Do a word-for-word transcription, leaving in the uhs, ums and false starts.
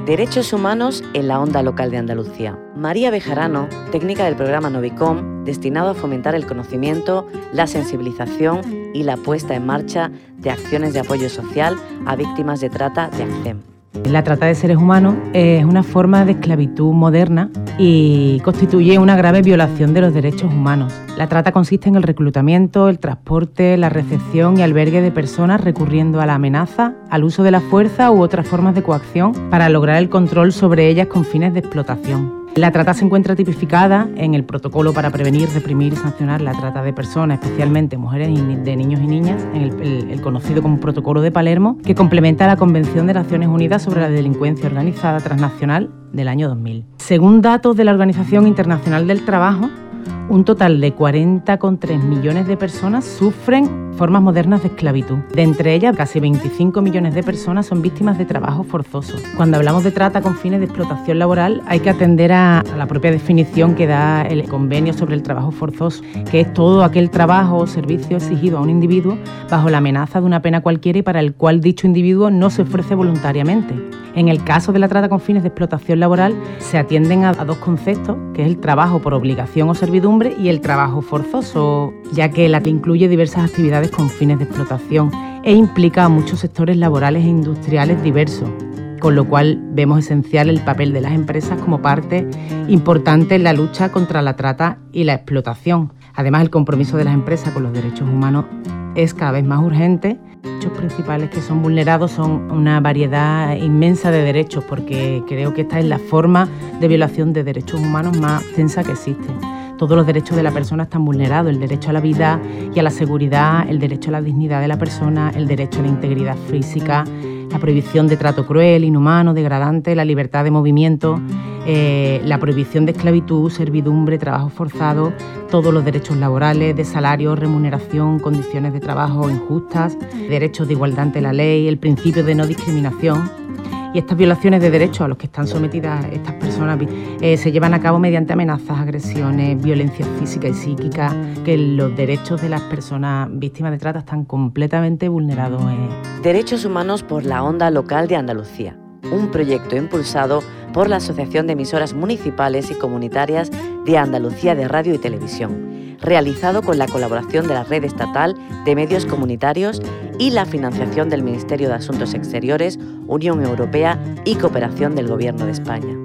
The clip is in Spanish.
Derechos humanos en la onda local de Andalucía. María Bejarano, técnica del programa Novicom, destinado a fomentar el conocimiento, la sensibilización y la puesta en marcha de acciones de apoyo social a víctimas de trata de ACCEM. La trata de seres humanos es una forma de esclavitud moderna y constituye una grave violación de los derechos humanos. La trata consiste en el reclutamiento, el transporte, la recepción y albergue de personas recurriendo a la amenaza, al uso de la fuerza u otras formas de coacción para lograr el control sobre ellas con fines de explotación. La trata se encuentra tipificada en el Protocolo para prevenir, reprimir y sancionar la trata de personas, especialmente mujeres y de niños y niñas, en el, el, el conocido como Protocolo de Palermo, que complementa la Convención de Naciones Unidas sobre la Delincuencia Organizada Transnacional del año dos mil. Según datos de la Organización Internacional del Trabajo, un total de cuarenta coma tres millones de personas sufren formas modernas de esclavitud. De entre ellas, casi veinticinco millones de personas son víctimas de trabajo forzoso. Cuando hablamos de trata con fines de explotación laboral, hay que atender a la propia definición que da el Convenio sobre el Trabajo Forzoso, que es todo aquel trabajo o servicio exigido a un individuo bajo la amenaza de una pena cualquiera y para el cual dicho individuo no se ofrece voluntariamente. En el caso de la trata con fines de explotación laboral, se atienden a, a dos conceptos, que es el trabajo por obligación o servidumbre y el trabajo forzoso, ya que la que incluye diversas actividades con fines de explotación e implica a muchos sectores laborales e industriales diversos, con lo cual vemos esencial el papel de las empresas como parte importante en la lucha contra la trata y la explotación. Además, el compromiso de las empresas con los derechos humanos es cada vez más urgente. Los derechos principales que son vulnerados son una variedad inmensa de derechos, porque creo que esta es la forma de violación de derechos humanos más extensa que existe. Todos los derechos de la persona están vulnerados: el derecho a la vida y a la seguridad, el derecho a la dignidad de la persona, el derecho a la integridad física, la prohibición de trato cruel, inhumano, degradante, la libertad de movimiento, eh, la prohibición de esclavitud, servidumbre, trabajo forzado, todos los derechos laborales, de salario, remuneración, condiciones de trabajo injustas, derechos de igualdad ante la ley, el principio de no discriminación. Y estas violaciones de derechos a los que están sometidas estas personas eh, se llevan a cabo mediante amenazas, agresiones, violencia física y psíquica, que los derechos de las personas víctimas de trata están completamente vulnerados. Eh. Derechos humanos por la onda local de Andalucía, un proyecto impulsado por la Asociación de Emisoras Municipales y Comunitarias de Andalucía de Radio y Televisión, realizado con la colaboración de la Red Estatal de Medios Comunitarios y la financiación del Ministerio de Asuntos Exteriores, Unión Europea y Cooperación del Gobierno de España.